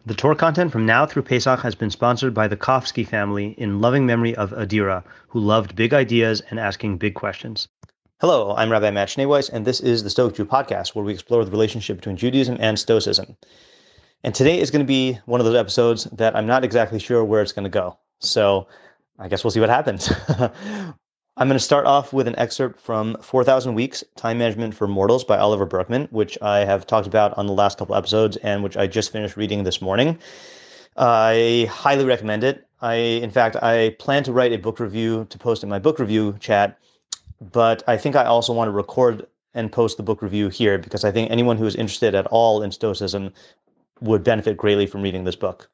The Torah content from now through Pesach has been sponsored by the Kofsky family in loving memory of Adira, who loved big ideas and asking big questions. Hello, I'm Rabbi Matt Schneeweiss, and this is the Stoic Jew podcast, where we explore the relationship between Judaism and Stoicism. And today is going to be one of those episodes that I'm not exactly sure where it's going to go. So I guess we'll see what happens. I'm going to start off with an excerpt from 4,000 Weeks, Time Management for Mortals by Oliver Burkeman, which I have talked about on the last couple episodes and which I just finished reading this morning. I highly recommend it. In fact, I plan to write a book review to post in my book review chat, but I think I also want to record and post the book review here because I think anyone who is interested at all in Stoicism would benefit greatly from reading this book.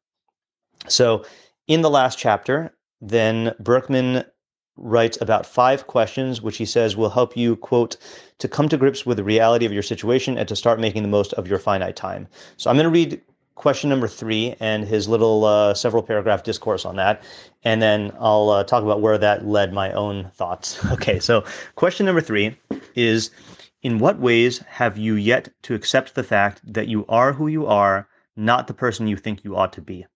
So in the last chapter, then Burkeman writes about 5 questions, which he says will help you, quote, to come to grips with the reality of your situation and to start making the most of your finite time. So I'm going to read question number 3 and his little several paragraph discourse on that. And then I'll talk about where that led my own thoughts. Okay, so question number 3 is, in what ways have you yet to accept the fact that you are who you are, not the person you think you ought to be?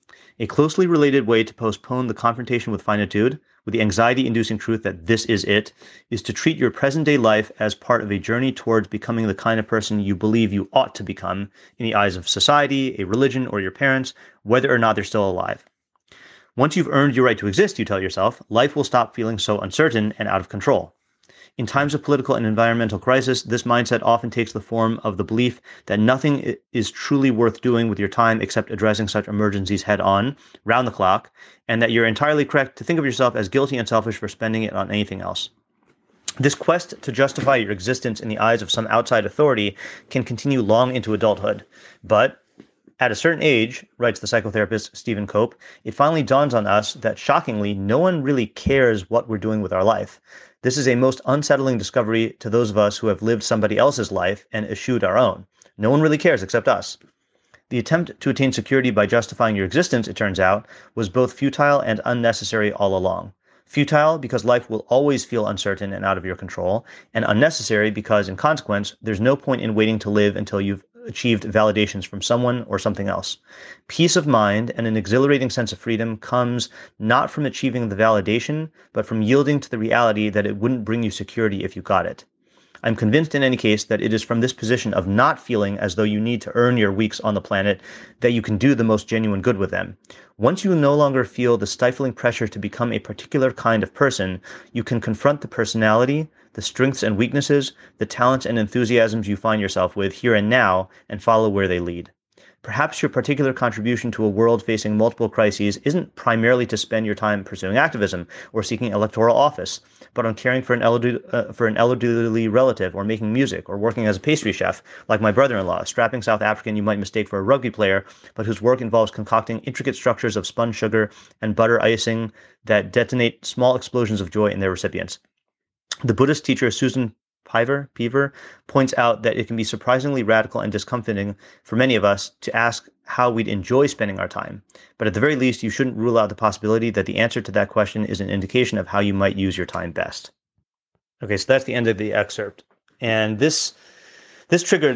A closely related way to postpone the confrontation with finitude, with the anxiety-inducing truth that this is it, is to treat your present-day life as part of a journey towards becoming the kind of person you believe you ought to become in the eyes of society, a religion, or your parents, whether or not they're still alive. Once you've earned your right to exist, you tell yourself, life will stop feeling so uncertain and out of control. In times of political and environmental crisis, this mindset often takes the form of the belief that nothing is truly worth doing with your time except addressing such emergencies head on, round the clock, and that you're entirely correct to think of yourself as guilty and selfish for spending it on anything else. This quest to justify your existence in the eyes of some outside authority can continue long into adulthood, but at a certain age, writes the psychotherapist Stephen Cope, it finally dawns on us that, shockingly, no one really cares what we're doing with our life. This is a most unsettling discovery to those of us who have lived somebody else's life and eschewed our own. No one really cares except us. The attempt to attain security by justifying your existence, it turns out, was both futile and unnecessary all along. Futile because life will always feel uncertain and out of your control, and unnecessary because, in consequence, there's no point in waiting to live until you've achieved validations from someone or something else. Peace of mind and an exhilarating sense of freedom comes not from achieving the validation, but from yielding to the reality that it wouldn't bring you security if you got it. I'm convinced in any case that it is from this position of not feeling as though you need to earn your weeks on the planet that you can do the most genuine good with them. Once you no longer feel the stifling pressure to become a particular kind of person, you can confront the personality, the strengths and weaknesses, the talents and enthusiasms you find yourself with here and now, and follow where they lead. Perhaps your particular contribution to a world facing multiple crises isn't primarily to spend your time pursuing activism or seeking electoral office, but on caring for an elderly relative, or making music, or working as a pastry chef, like my brother-in-law, a strapping South African you might mistake for a rugby player, but whose work involves concocting intricate structures of spun sugar and butter icing that detonate small explosions of joy in their recipients. The Buddhist teacher Susan Pever points out that it can be surprisingly radical and discomforting for many of us to ask how we'd enjoy spending our time. But at the very least, you shouldn't rule out the possibility that the answer to that question is an indication of how you might use your time best. Okay, so that's the end of the excerpt. And this triggered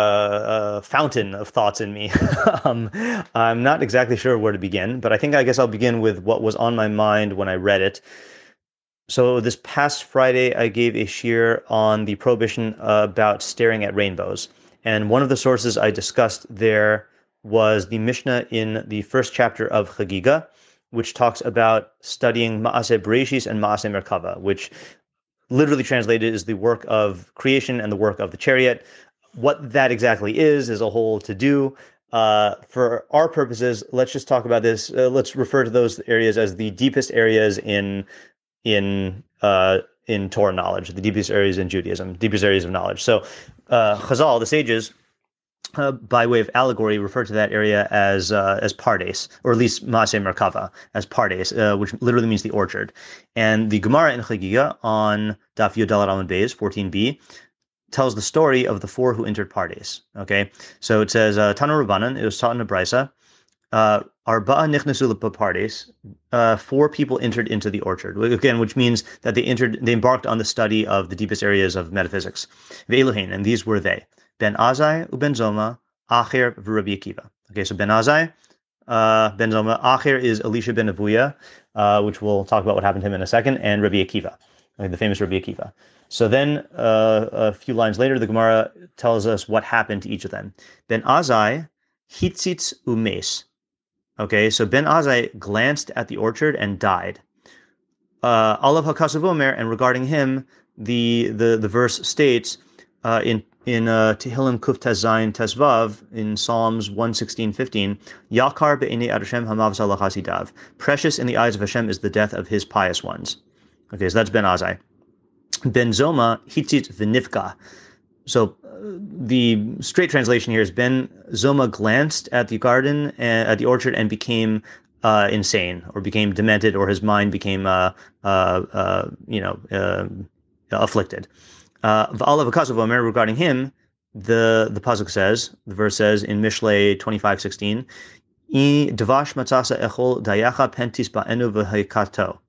a fountain of thoughts in me. I'm not exactly sure where to begin, but I guess I'll begin with what was on my mind when I read it. So this past Friday, I gave a shiur on the prohibition about staring at rainbows. And one of the sources I discussed there was the Mishnah in the first chapter of Chagiga, which talks about studying Ma'aseh Bereshis and Ma'aseh Merkava, which literally translated is the work of creation and the work of the chariot. What that exactly is a whole to-do. For our purposes, let's just talk about this. Let's refer to those areas as the deepest areas in Torah knowledge, the deepest areas in Judaism, deepest areas of knowledge. So Chazal, the sages, by way of allegory, refer to that area as Pardes, or at least Maaseh Merkava, as Pardes, which literally means the orchard. And the Gemara in Chagiga on Daf Yud Daled Amud Beis 14b tells the story of the 4 who entered Pardes. Okay, so it says Tanu Rabbanan, it was taught in a brisa. Arba'a nichnasu lepardes. 4 people entered into the orchard. Again, which means that they embarked on the study of the deepest areas of metaphysics. Ve'elohein, and these were they: Ben Azai, Uben Zoma, Acher, v'Rabbi Akiva. Okay, so Ben Azai, Ben Zoma. Acher is Elisha ben Avuya, which we'll talk about what happened to him in a second, and Rabbi Akiva, okay, the famous Rabbi Akiva. So then a few lines later, the Gemara tells us what happened to each of them. Ben Azai, Hitzitz Umes. Okay, so Ben Azai glanced at the orchard and died. Alav HaKasav Omer, and regarding him, the verse states in Tehillim Kuf Tezayin Tezvav in Psalms 116:15, Yakar be'enei Hashem hamav zalach hasidav. Precious in the eyes of Hashem is the death of His pious ones. Okay, so that's Ben Azai. Ben Zoma hitzit v'nifka. So the straight translation here is Ben Zoma glanced at the garden, at the orchard, and became insane, or became demented, or his mind became afflicted. V'alav HaKasav Omer, regarding him, the pasuk says, the verse says in Mishlei 25:16, I devash matzasa echol dayacha pentis ba'enu v'hekato.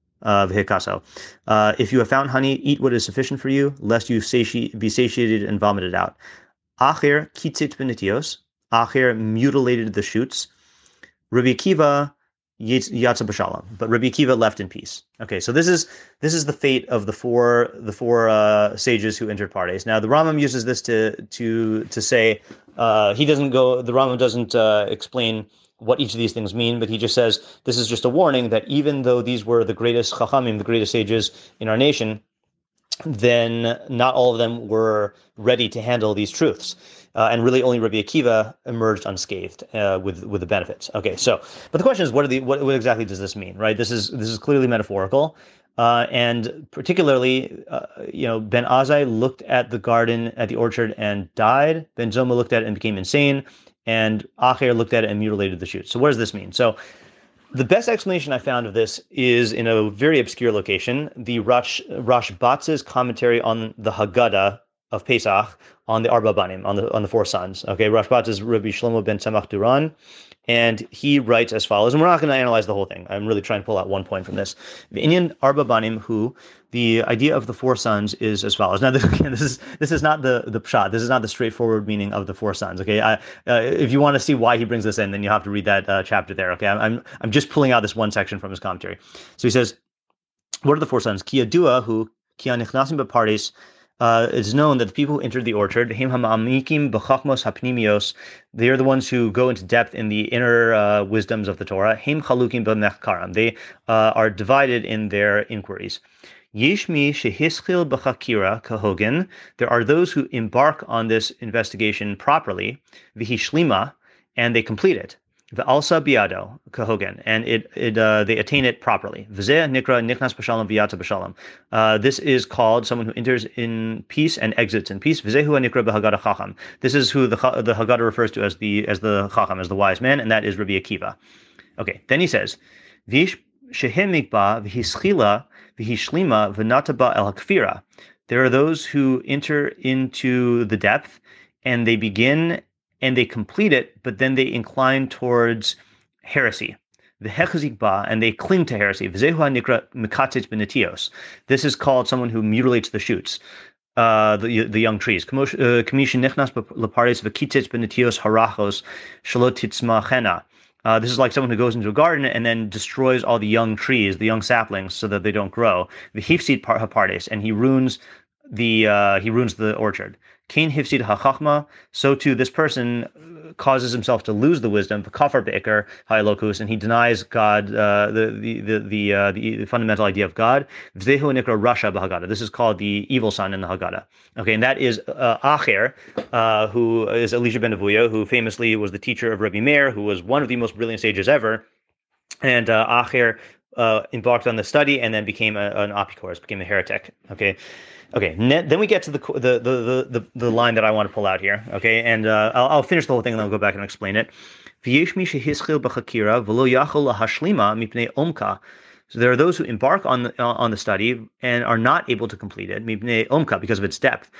If you have found honey, eat what is sufficient for you, lest you be satiated and vomited out. Acher kitzit benitios. Acher mutilated the shoots. Rabbi Akiva yatsa b'shalom, but Rabbi Akiva left in peace. Okay, so this is the fate of the four sages who entered Pardes. Now the Rambam uses this to say he doesn't go. The Rambam doesn't explain what each of these things mean, but he just says this is just a warning that even though these were the greatest chachamim, the greatest sages in our nation, then not all of them were ready to handle these truths. And really only Rabbi Akiva emerged unscathed with the benefits. Okay, so, but the question is, what exactly does this mean, right? This is clearly metaphorical. And particularly, Ben Azai looked at the garden, at the orchard, and died. Ben Zoma looked at it and became insane. And Acher looked at it and mutilated the shoots. So what does this mean? So the best explanation I found of this is in a very obscure location, the Rashbatz's commentary on the Haggadah of Pesach on the Arba Banim, on the four sons. Okay, Rashbatz is Rabbi Shlomo ben Tzemach Duran, and he writes as follows, and we're not going to analyze the whole thing. I'm really trying to pull out one point from this. The Inyan Arba Banim, who the idea of the four sons is as follows. Now, this is not the pshat. This is not the straightforward meaning of the four sons. Okay, if you want to see why he brings this in, then you have to read that chapter there. Okay, I'm just pulling out this one section from his commentary. So he says, what are the four sons? Ki yadua hu ki hanichnasim bepardes. It's known that the people who entered the orchard, they are the ones who go into depth in the inner wisdoms of the Torah. They are divided in their inquiries. There are those who embark on this investigation properly, and they complete it. V'alsa biado kahogen, and they attain it properly. V'zeh nikra nichnas b'shalom v'yatza b'shalom. This is called someone who enters in peace and exits in peace. V'zehu nikra b'haggadah chacham. This is who the Haggadah refers to as the chacham, as the wise man, and that is Rabbi Akiva. Okay, then he says, V'ish shehem mikba v'hischila v'hishlima v'nataba el hakfira. There are those who enter into the depth, and they begin and they complete it, but then they incline towards heresy. And they cling to heresy. This is called someone who mutilates the shoots, the young trees. This is like someone who goes into a garden and then destroys all the young trees, the young saplings, so that they don't grow. And he ruins the orchard. Kain hifsid hachachma, so too this person causes himself to lose the wisdom, kafar be'ikar ha'elokus, and he denies God, the fundamental idea of God. V'zehu nikra rasha b'Haggadah. This is called the evil son in the Haggadah. Okay, and that is Acher, who is Elisha ben Avuya, who famously was the teacher of Rabbi Meir, who was one of the most brilliant sages ever. And Acher embarked on the study and then became an apikoros, became a heretic. Okay. Then we get to the line that I want to pull out here. Okay, and I'll finish the whole thing and then I'll go back and explain it. So there are those who embark on the study and are not able to complete it because of its depth.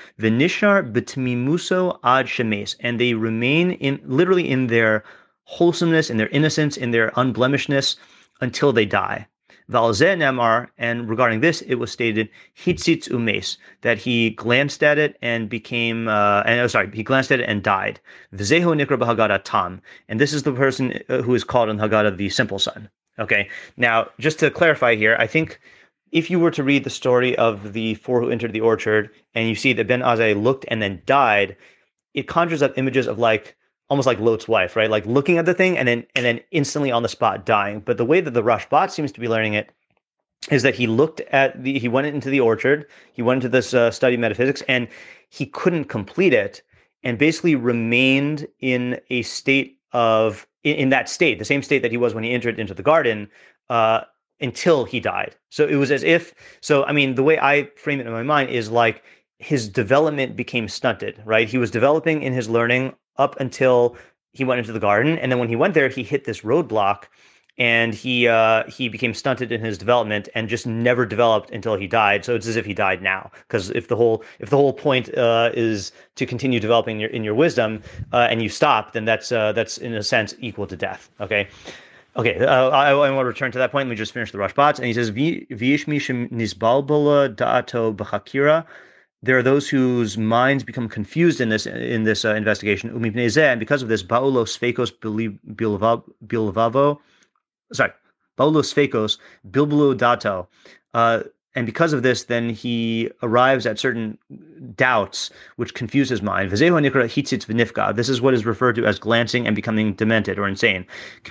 And they remain literally in their wholesomeness, in their innocence, in their unblemishedness until they die. Valzeh Nemar, and regarding this, it was stated Hitzitz Umes, that he glanced at it and he glanced at it and died. V'zehu Nikra b'Haggadah Tam, and this is the person who is called in Haggadah the simple son. Okay, now just to clarify here, I think if you were to read the story of the four who entered the orchard and you see that Ben Azai looked and then died, it conjures up images of like almost like Lot's wife, right? Like looking at the thing and then instantly on the spot dying. But the way that the Rashbat seems to be learning it is that he went into the orchard, he went into this study of metaphysics, and he couldn't complete it, and basically remained in a state of in that state, the same state that he was when he entered into the garden, until he died. So it was as if. So I mean, the way I frame it in my mind is like his development became stunted, right? He was developing in his learning up until he went into the garden, and then when he went there, he hit this roadblock, and he became stunted in his development and just never developed until he died. So it's as if he died now, because if the whole point is to continue developing in your wisdom, and you stop, then that's in a sense equal to death. Okay. I want to return to that point. Let me just finish the Rashbats. And he says, "V'ish mishim nizbalbala da'ato b'chakira." There are those whose minds become confused in this investigation. And because of this, ba'ulo sfekos bilvavo. Sorry, ba'ulo sfekos bilbulu dato. And because of this, then he arrives at certain doubts which confuse his mind. This is what is referred to as glancing and becoming demented or insane.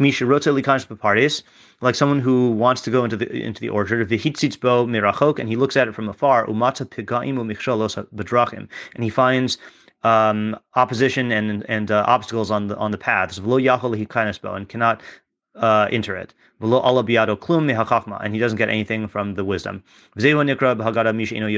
Like someone who wants to go into the orchard, and he looks at it from afar, and he finds opposition and obstacles on the paths, and cannot enter it. And he doesn't get anything from the wisdom. This is referred to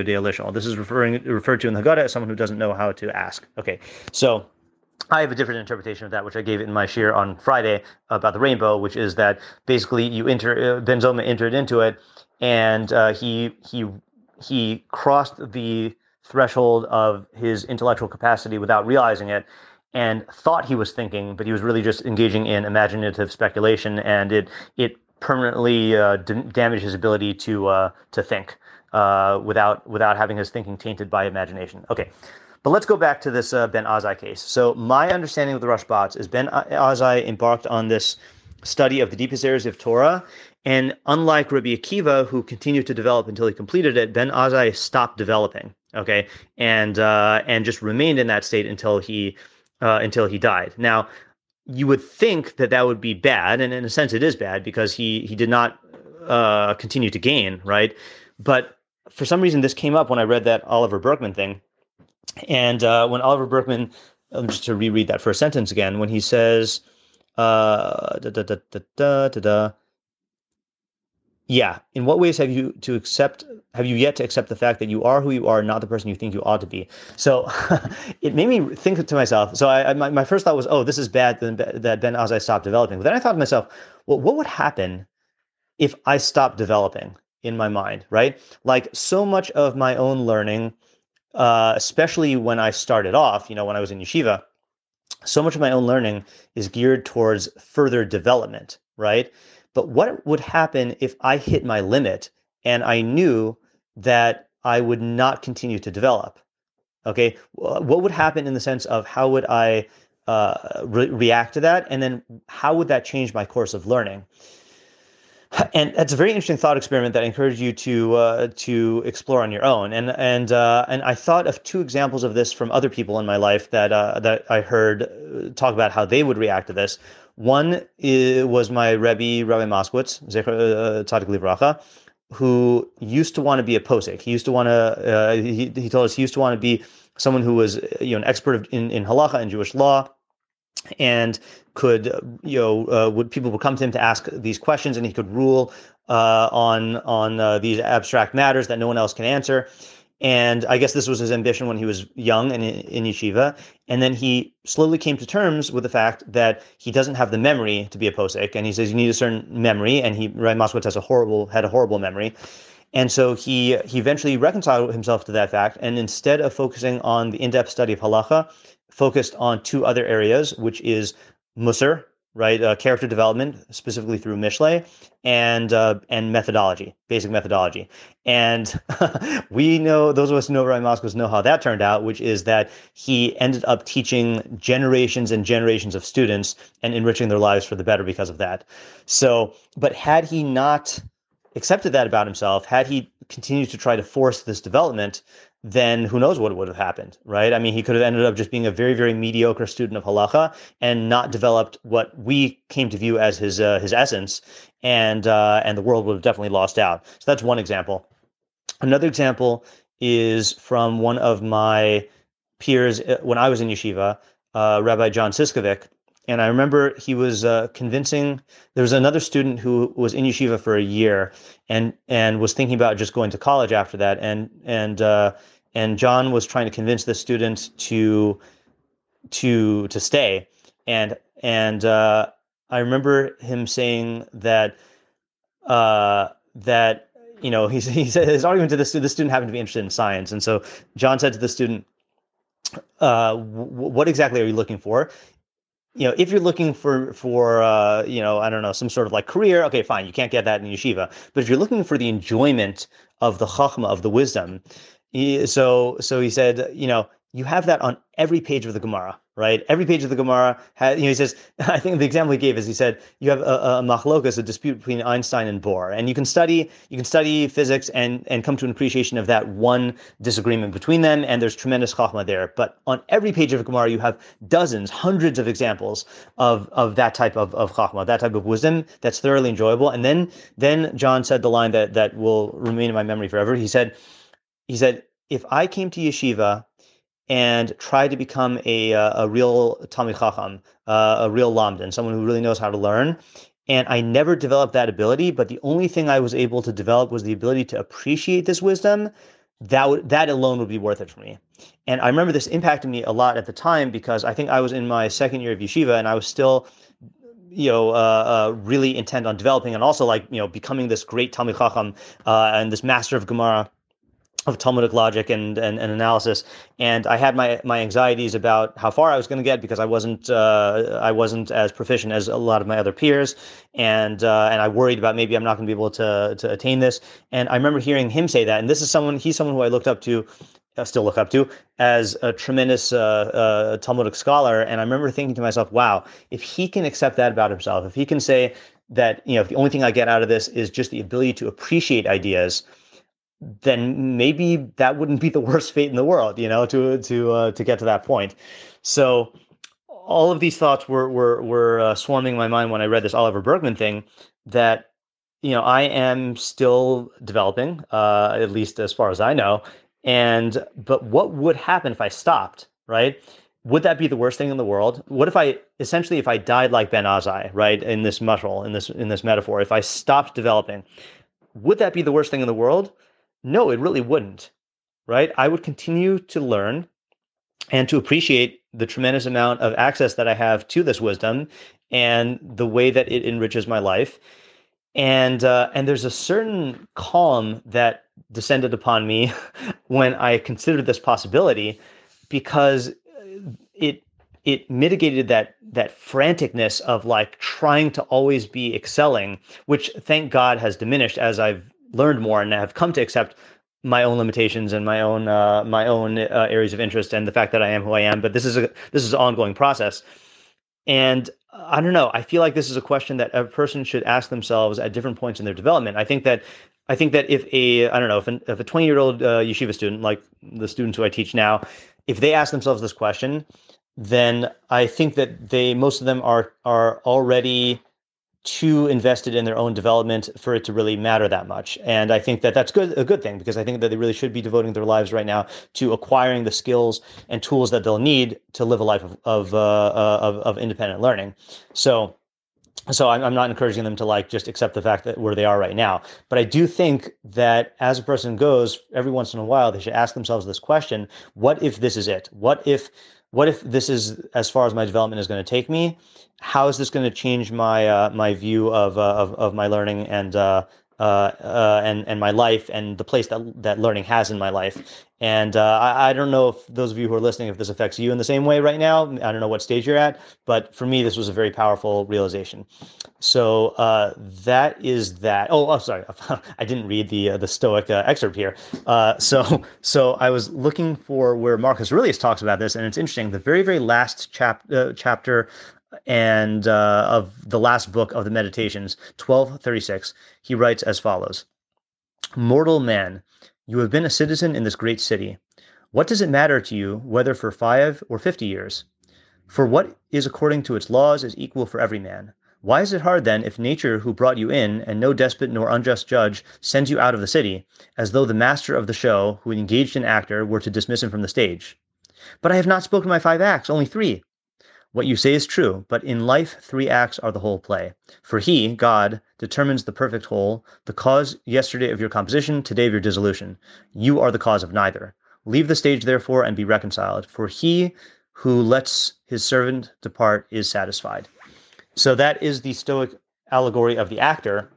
in the Haggadah as someone who doesn't know how to ask. Okay, so I have a different interpretation of that, which I gave in my shir on Friday about the rainbow, which is that basically Ben Zoma entered into it, and he crossed the threshold of his intellectual capacity without realizing it, and thought he was thinking, but he was really just engaging in imaginative speculation, and it permanently damaged his ability to think without having his thinking tainted by imagination. Okay, but let's go back to this Ben Azai case. So my understanding of the Rashbats is Ben Azai embarked on this study of the deepest areas of Torah, and unlike Rabbi Akiva, who continued to develop until he completed it, Ben Azai stopped developing. Okay, and just remained in that state until he died. Now, you would think that would be bad, and in a sense it is bad because he did not continue to gain, right? But for some reason this came up when I read that Oliver Berkman thing. And when Oliver Berkman, just to reread that first sentence again, when he says, in what ways have you yet to accept the fact that you are who you are, not the person you think you ought to be? So it made me think to myself. So my first thought was, oh, this is bad that Ben Azai stopped developing. But then I thought to myself, well, what would happen if I stopped developing in my mind, right? Like so much of my own learning, especially when I started off, when I was in yeshiva, so much of my own learning is geared towards further development, right? But what would happen if I hit my limit and I knew that I would not continue to develop? Okay, what would happen in the sense of how would I react to that? And then how would that change my course of learning? And that's a very interesting thought experiment that I encourage you to explore on your own. And I thought of two examples of this from other people in my life that I heard talk about how they would react to this. One was my Rabbi Moskowitz, Zecher Tzadik Livracha, who used to want to be a posek. He used to want to. He told us he used to want to be someone who was an expert in halacha and Jewish law, and could people would come to him to ask these questions, and he could rule on these abstract matters that no one else can answer. And I guess this was his ambition when he was young and in yeshiva. And then he slowly came to terms with the fact that he doesn't have the memory to be a posek. And he says you need a certain memory. And Rabbi Moskowitz had a horrible memory. And so he eventually reconciled himself to that fact. And instead of focusing on the in-depth study of halacha, focused on two other areas, which is Musar, right? Character development, specifically through Mishle, and methodology, basic methodology. And we know, those of us who know Rabbi Moskowitz know how that turned out, which is that he ended up teaching generations and generations of students and enriching their lives for the better because of that. So, but had he not accepted that about himself, had he continued to try to force this development, then who knows what would have happened, right? I mean, he could have ended up just being a very, very mediocre student of halacha and not developed what we came to view as his essence, and the world would have definitely lost out. So that's one example. Another example is from one of my peers when I was in yeshiva, Rabbi John Siskovic. And I remember he was convincing. There was another student who was in yeshiva for a year and was thinking about just going to college after that. And John was trying to convince this student to stay. And I remember him saying that he said his argument to the student happened to be interested in science, and so John said to the student, "What exactly are you looking for? If you're looking for I don't know, some sort of like career, okay, fine, you can't get that in yeshiva. But if you're looking for the enjoyment of the chachma, of the wisdom, so he said, you have that on every page of the Gemara, right? Every page of the Gemara has, he says, I think the example he gave is he said, you have a machlokas, a dispute between Einstein and Bohr, and you can study physics and come to an appreciation of that one disagreement between them, and there's tremendous chachma there. But on every page of Gemara, you have dozens, hundreds of examples of that type of chachma, that type of wisdom that's thoroughly enjoyable. And then John said the line that will remain in my memory forever. He said, if I came to yeshiva and try to become a real Talmid Chacham, a real Lamdan, someone who really knows how to learn, and I never developed that ability, but the only thing I was able to develop was the ability to appreciate this wisdom, that alone would be worth it for me. And I remember this impacted me a lot at the time, because I think I was in my second year of yeshiva, and I was still really intent on developing and also becoming this great Talmid Chacham and this master of Gemara, of Talmudic logic and analysis, and I had my anxieties about how far I was going to get, because I wasn't as proficient as a lot of my other peers, and I worried about maybe I'm not going to be able to attain this. And I remember hearing him say that, and he's someone who I looked up to, still look up to, as a tremendous Talmudic scholar. And I remember thinking to myself, wow, if he can accept that about himself, if he can say that if the only thing I get out of this is just the ability to appreciate ideas, then maybe that wouldn't be the worst fate in the world, to get to that point. So all of these thoughts were swarming my mind when I read this Oliver Berkman thing, that I am still developing, at least as far as I know. But what would happen if I stopped, right? Would that be the worst thing in the world? What if I died like Ben Azai, right? In this mashal, in this metaphor, if I stopped developing, would that be the worst thing in the world? No, it really wouldn't, right? I would continue to learn and to appreciate the tremendous amount of access that I have to this wisdom and the way that it enriches my life. And there's a certain calm that descended upon me when I considered this possibility, because it mitigated that franticness of trying to always be excelling, which thank God has diminished as I've learned more and have come to accept my own limitations and my own areas of interest and the fact that I am who I am. But this is an ongoing process. And I don't know, I feel like this is a question that a person should ask themselves at different points in their development. I think that if a 20-year-old yeshiva student, like the students who I teach now, if they ask themselves this question, then I think that most of them are already too invested in their own development for it to really matter that much. And I think that that's a good thing, because I think that they really should be devoting their lives right now to acquiring the skills and tools that they'll need to live a life of independent learning. So I'm not encouraging them to just accept the fact that where they are right now. But I do think that as a person goes, every once in a while, they should ask themselves this question: what if this is it? What if this is as far as my development is going to take me? How is this going to change my my view of my learning and and my life and the place that learning has in my life. And I don't know if those of you who are listening, if this affects you in the same way right now. I don't know what stage you're at, but for me, this was a very powerful realization. So that is that. Oh, sorry, I didn't read the Stoic excerpt here. So I was looking for where Marcus Aurelius talks about this, and it's interesting. The very very last chapter and of the last book of the Meditations, 1236, he writes as follows: "Mortal man, you have been a citizen in this great city. What does it matter to you whether for 5 or 50 years? For what is according to its laws is equal for every man. Why is it hard then if nature who brought you in, and no despot nor unjust judge sends you out of the city, as though the master of the show who engaged an actor were to dismiss him from the stage? But I have not spoken my 5 acts, only 3. What you say is true, but in life 3 acts are the whole play. For he, God, determines the perfect whole, the cause yesterday of your composition, today of your dissolution. You are the cause of neither. Leave the stage, therefore, and be reconciled. For he who lets his servant depart is satisfied." So that is the Stoic allegory of the actor.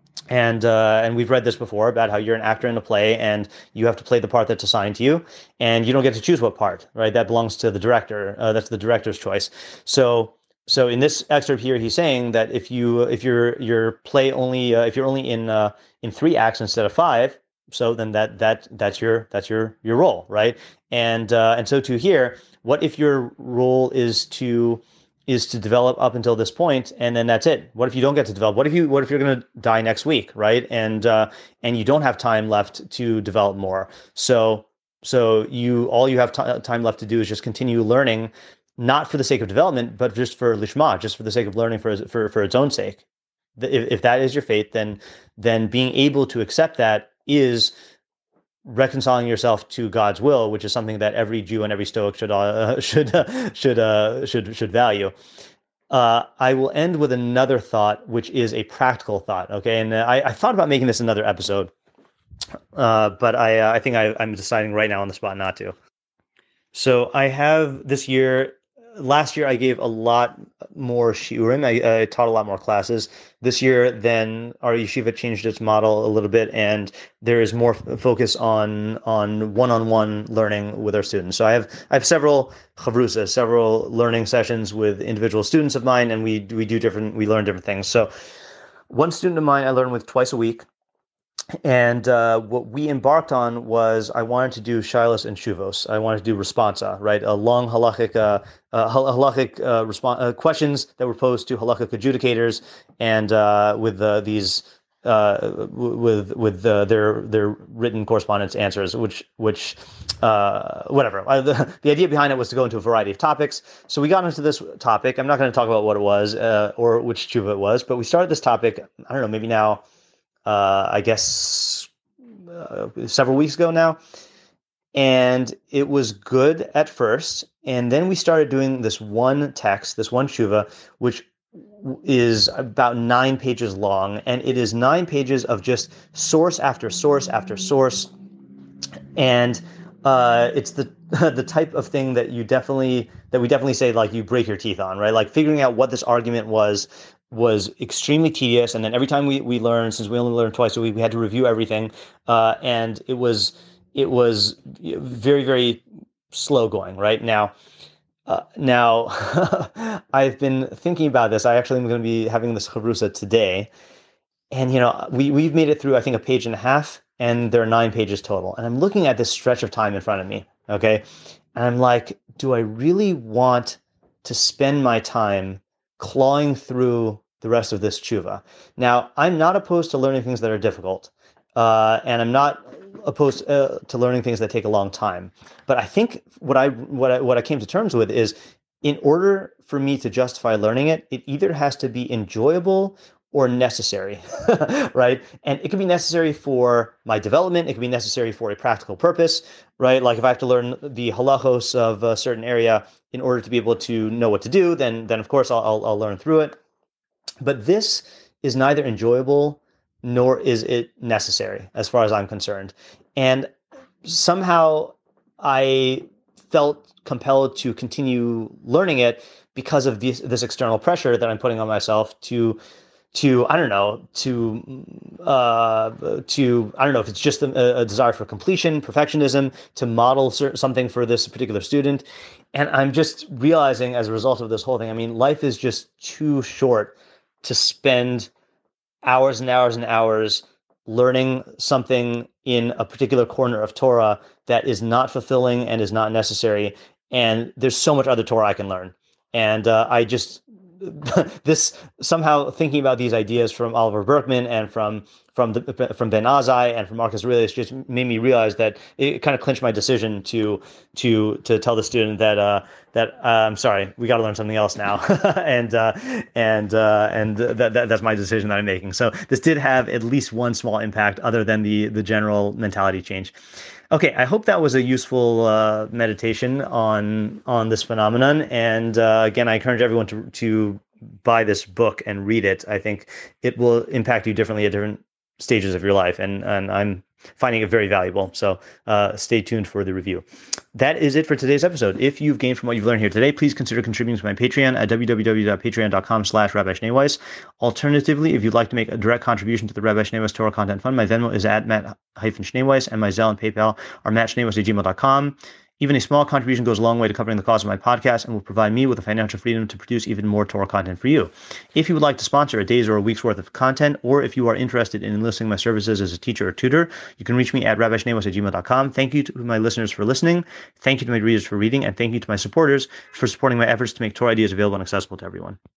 And we've read this before about how you're an actor in a play and you have to play the part that's assigned to you, and you don't get to choose what part, right? That belongs to the director. That's the director's choice. So in this excerpt here, he's saying that if your play only if you're only in 3 acts instead of 5, so then that's your role, right? And so to here, what if your role is to develop up until this point, and then that's it? What if you don't get to develop? What if you're going to die next week, right? And you don't have time left to develop more. So all you have time left to do is just continue learning, not for the sake of development, but just for lishma, just for the sake of learning for its own sake. If that is your fate, then being able to accept that is reconciling yourself to God's will, which is something that every Jew and every Stoic should value. I will end with another thought, which is a practical thought. Okay, and I thought about making this another episode, but I think I'm deciding right now on the spot not to. So I have this year. Last year I gave a lot more shiurim. I taught a lot more classes. This year, then our yeshiva changed its model a little bit, and there is more focus on one-on-one learning with our students. So I have several chavrusas, several learning sessions with individual students of mine, and we learn different things. So one student of mine I learn with twice a week. And what we embarked on was I wanted to do shilas and shuvos. I wanted to do responsa, right? A long halachic questions that were posed to halachic adjudicators, and with these with their written correspondence answers, which whatever. The idea behind it was to go into a variety of topics. So we got into this topic. I'm not going to talk about what it was or which tshuva it was, but we started this topic. I don't know, maybe now. I guess several weeks ago now, and it was good at first. And then we started doing this one text, this one tshuva, which is about 9 pages long, and it is 9 pages of just source after source after source, and it's the type of thing that we definitely say like you break your teeth on, right? Like figuring out what this argument was extremely tedious, and then every time we learned, since we only learned twice a week, we had to review everything, and it was very very slow going. Right now, I've been thinking about this. I actually am going to be having this chavrusa today, and we've made it through I think a page and a half, and there are 9 pages total, and I'm looking at this stretch of time in front of me. Okay, and I'm like, do I really want to spend my time clawing through the rest of this tshuva? Now, I'm not opposed to learning things that are difficult, and I'm not opposed to learning things that take a long time. But I think what I came to terms with is, in order for me to justify learning it, it either has to be enjoyable or necessary, right? And it can be necessary for my development. It can be necessary for a practical purpose, right? Like if I have to learn the halachos of a certain area in order to be able to know what to do, then of course I'll learn through it. But this is neither enjoyable nor is it necessary, as far as I'm concerned. And somehow I felt compelled to continue learning it because of this external pressure that I'm putting on myself to I don't know, I don't know if it's just a desire for completion, perfectionism, to model something for this particular student. And I'm just realizing as a result of this whole thing, I mean, life is just too short to spend hours and hours and hours learning something in a particular corner of Torah that is not fulfilling and is not necessary. And there's so much other Torah I can learn. And I just this somehow thinking about these ideas from Oliver Berkman and from Ben Azai and from Marcus Aurelius just made me realize that it kind of clinched my decision to tell the student that I'm sorry, we got to learn something else now, and that's my decision that I'm making. So this did have at least one small impact, other than the general mentality change. Okay, I hope that was a useful meditation on this phenomenon. And again, I encourage everyone to buy this book and read it. I think it will impact you differently at different stages of your life, and I'm finding it very valuable. So stay tuned for the review. That is it for today's episode. If you've gained from what you've learned here today, please consider contributing to my Patreon at www.patreon.com/Rabbi Schneeweiss. Alternatively, if you'd like to make a direct contribution to the Rabbi Schneeweiss Torah Content Fund, my Venmo is at Matt-Schneeweiss, and my Zelle and PayPal are mattschneeweiss@gmail.com. Even a small contribution goes a long way to covering the cost of my podcast and will provide me with the financial freedom to produce even more Torah content for you. If you would like to sponsor a day's or a week's worth of content, or if you are interested in enlisting my services as a teacher or tutor, you can reach me at rabbischneeweiss@gmail.com. Thank you to my listeners for listening. Thank you to my readers for reading, and thank you to my supporters for supporting my efforts to make Torah ideas available and accessible to everyone.